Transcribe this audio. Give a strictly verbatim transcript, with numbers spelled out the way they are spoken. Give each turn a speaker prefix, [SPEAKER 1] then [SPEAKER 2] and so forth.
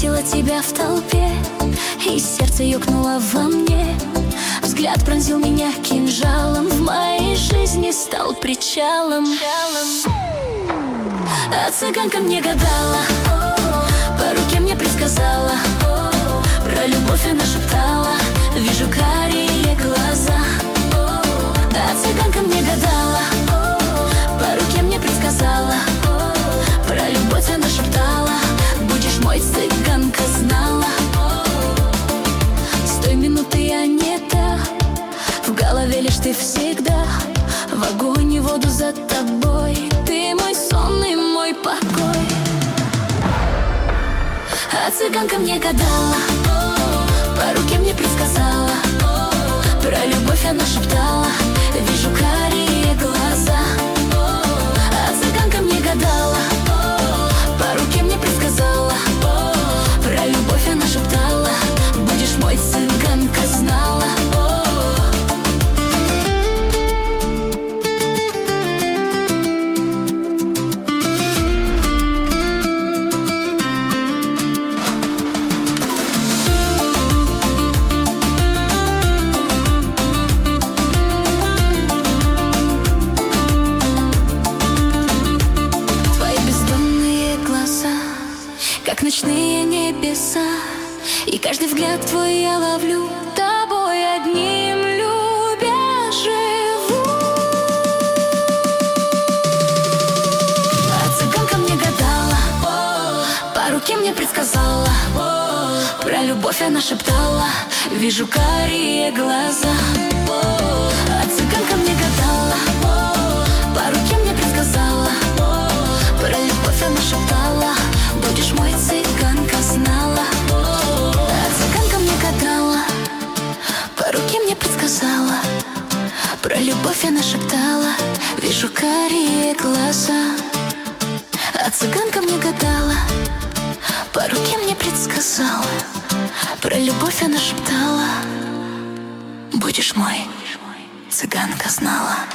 [SPEAKER 1] заметила тебя в толпе, и сердце ёкнуло во мне. Взгляд пронзил меня кинжалом, в моей жизни стал причалом. А цыганка мне гадала, по руке мне предсказала, про любовь она шептала, вижу карие глаза. А цыганка мне гадала, по руке мне предсказала, про любовь она шептала, будешь мой, цыганка знала. С той минуты я не та, в голове лишь ты всегда, в огонь и воду за тобой, ты мой сон и мой покой. А цыганка мне гадала, по руке мне предсказала, про любовь она шептала, вижу карие глаза. А цыганка мне гадала, по руке мне предсказала, про любовь она шептала, будешь мой, цыганка знала. Как ночные небеса, и каждый взгляд твой я ловлю, тобой одним любя живу. А цыганка мне гадала, по руке мне предсказала, про любовь она шептала, вижу карие глаза. А цыганка мне гадала, по руке мне предсказала, про любовь она шептала, будешь мой, цыганка знала. А цыганка мне гадала, по руке мне предсказала, про любовь она шептала, вижу карие глаза. А цыганка мне гадала, по руке мне предсказала, про любовь она шептала, будешь мой, цыганка знала.